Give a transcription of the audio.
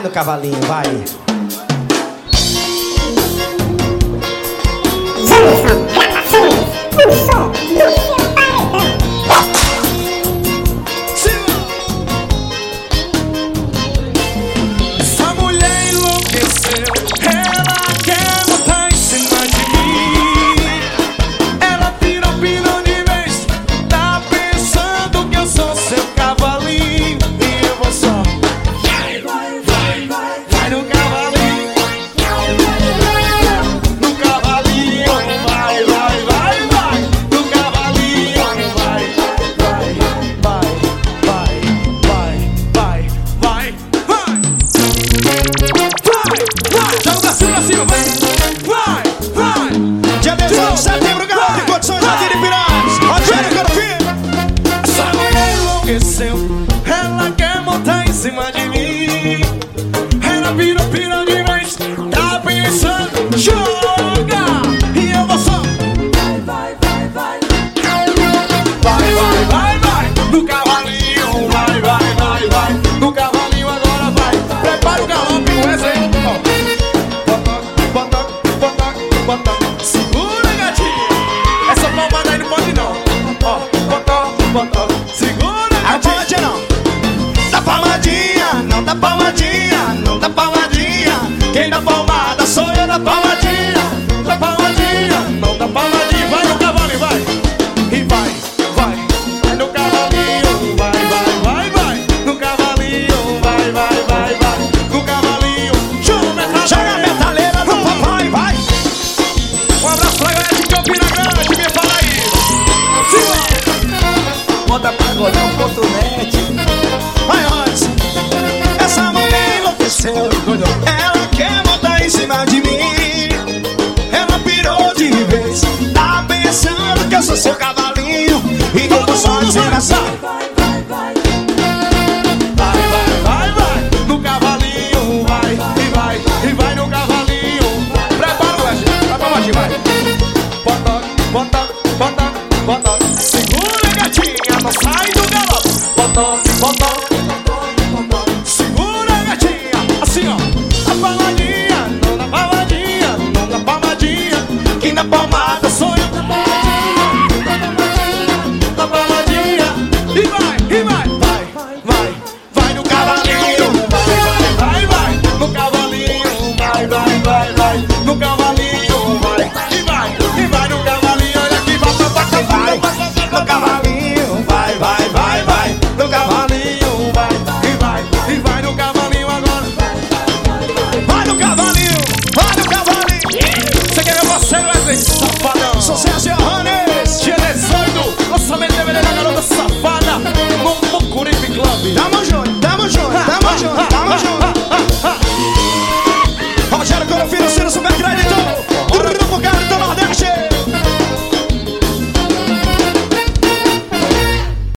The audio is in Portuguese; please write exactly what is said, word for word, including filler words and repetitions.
do cavalinho, vai. Jamerson Gravações, o som do seu paredão. Essa mulher enlouqueceu, ela quer montar em cima de mim. Ela pirou, pirou de vez, tá pensando que eu sou seu cavalinho. E eu vou só vai, vai, vai, vai, vai no cavalinho. No cavalinho, vai, vai, vai, vai. No cavalinho, vai, vai, vai, vai, vai, vai, vai, vai. Vai, joga pra cima, pra cima, vai. Vai, vai. Dia dezoito de setembro, Garrafa de Condições, Jardim de Piranhas. Rogério Carofim. Essa mulher enlouqueceu, ela quer montar em cima de mim. Ela pirou, pirou de vez, tá pensando, joga. E eu vou só vai, vai, vai, vai. Vai, vai, vai, vai. No cavalinho, vai, vai, vai, vai. No cavalinho agora vai. Prepara o galope, o Wesley. Bota, bota, bota, bota. Segura, gatinho. Essa palmada aí não pode não. Ó, bota, bota. Segura, A gatinho. palmadinha não. Dá palmadinha, não dá palmadinha, não dá palmadinha. Quem dá palmada sou eu da palmadinha. Dá palmadinha, não dá palmadinha. Vai no cavalinho, vai. E vai, vai. Vai no cavalinho, vai, vai, vai, vai. No cavalinho, vai, vai, vai, vai. No cavalinho, chama a Joga a metaleira. metaleira do papai, vai. Um abraço pra galera de Campina Grande, minha Paraíba. Moda pagodão ponto net. Vai antes. Essa mulher enlouqueceu, ela quer montar em cima de mim. Ela pirou de vez, tá pensando que eu sou seu cavalinho. E eu vou só dizer essa